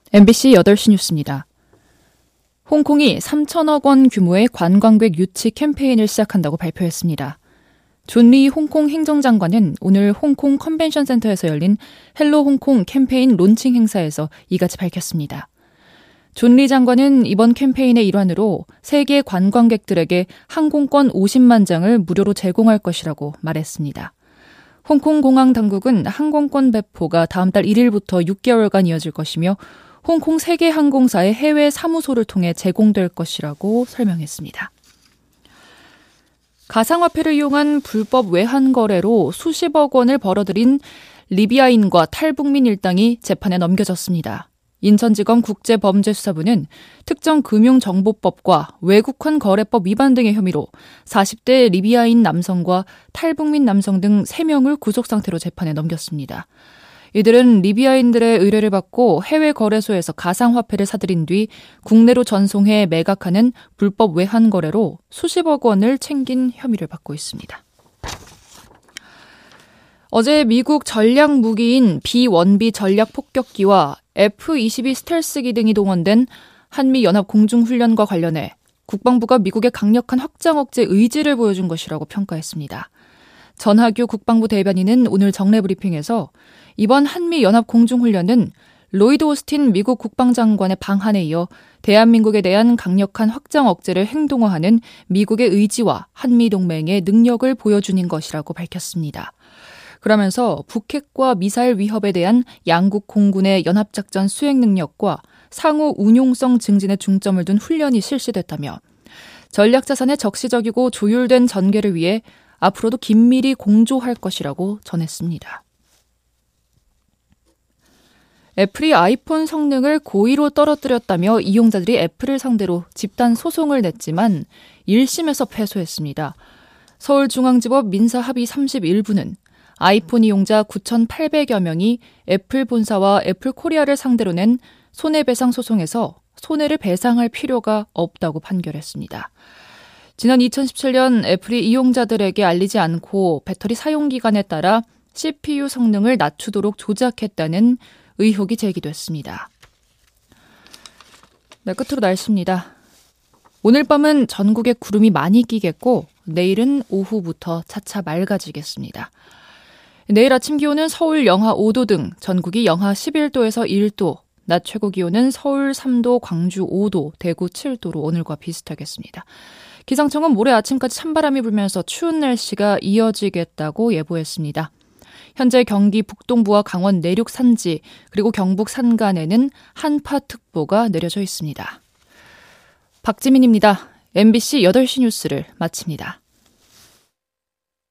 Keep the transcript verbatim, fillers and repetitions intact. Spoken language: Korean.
엠비씨 여덟 시 뉴스입니다. 홍콩이 삼천억 원 규모의 관광객 유치 캠페인을 시작한다고 발표했습니다. 존 리 홍콩 행정장관은 오늘 홍콩 컨벤션 센터에서 열린 헬로 홍콩 캠페인 론칭 행사에서 이같이 밝혔습니다. 존 리 장관은 이번 캠페인의 일환으로 세계 관광객들에게 항공권 오십만 장을 무료로 제공할 것이라고 말했습니다. 홍콩 공항 당국은 항공권 배포가 다음 달 일 일부터 육 개월간 이어질 것이며 홍콩 세계 항공사의 해외 사무소를 통해 제공될 것이라고 설명했습니다. 가상화폐를 이용한 불법 외환 거래로 수십억 원을 벌어들인 리비아인과 탈북민 일당이 재판에 넘겨졌습니다. 인천지검 국제범죄수사부는 특정 금융정보법과 외국환 거래법 위반 등의 혐의로 사십 대 리비아인 남성과 탈북민 남성 등 세 명을 구속상태로 재판에 넘겼습니다. 이들은 리비아인들의 의뢰를 받고 해외 거래소에서 가상화폐를 사들인 뒤 국내로 전송해 매각하는 불법 외환 거래로 수십억 원을 챙긴 혐의를 받고 있습니다. 어제 미국 전략 무기인 비원비 전략 폭격기와 에프 이십이 스텔스기 등이 동원된 한미연합 공중훈련과 관련해 국방부가 미국의 강력한 확장 억제 의지를 보여준 것이라고 평가했습니다. 전하규 국방부 대변인은 오늘 정례 브리핑에서 이번 한미연합 공중훈련은 로이드 오스틴 미국 국방장관의 방한에 이어 대한민국에 대한 강력한 확장 억제를 행동화하는 미국의 의지와 한미동맹의 능력을 보여주는 것이라고 밝혔습니다. 그러면서 북핵과 미사일 위협에 대한 양국 공군의 연합작전 수행 능력과 상호 운용성 증진에 중점을 둔 훈련이 실시됐다며 전략자산의 적시적이고 조율된 전개를 위해 앞으로도 긴밀히 공조할 것이라고 전했습니다. 애플이 아이폰 성능을 고의로 떨어뜨렸다며 이용자들이 애플을 상대로 집단 소송을 냈지만 일 심에서 패소했습니다. 서울중앙지법 민사합의 삼십일 부는 아이폰 이용자 구천팔백여 명이 애플 본사와 애플 코리아를 상대로 낸 손해배상 소송에서 손해를 배상할 필요가 없다고 판결했습니다. 지난 이천십칠 년 애플이 이용자들에게 알리지 않고 배터리 사용기간에 따라 씨피유 성능을 낮추도록 조작했다는 의혹이 제기됐습니다. 네, 끝으로 날씨입니다. 오늘 밤은 전국에 구름이 많이 끼겠고 내일은 오후부터 차차 맑아지겠습니다. 내일 아침 기온은 서울 영하 오 도 등 전국이 영하 십일 도에서 일 도, 낮 최고 기온은 서울 삼 도, 광주 오 도, 대구 칠 도로 오늘과 비슷하겠습니다. 기상청은 모레 아침까지 찬바람이 불면서 추운 날씨가 이어지겠다고 예보했습니다. 현재 경기 북동부와 강원 내륙 산지 그리고 경북 산간에는 한파특보가 내려져 있습니다. 박지민입니다. 엠비씨 여덟 시 뉴스를 마칩니다.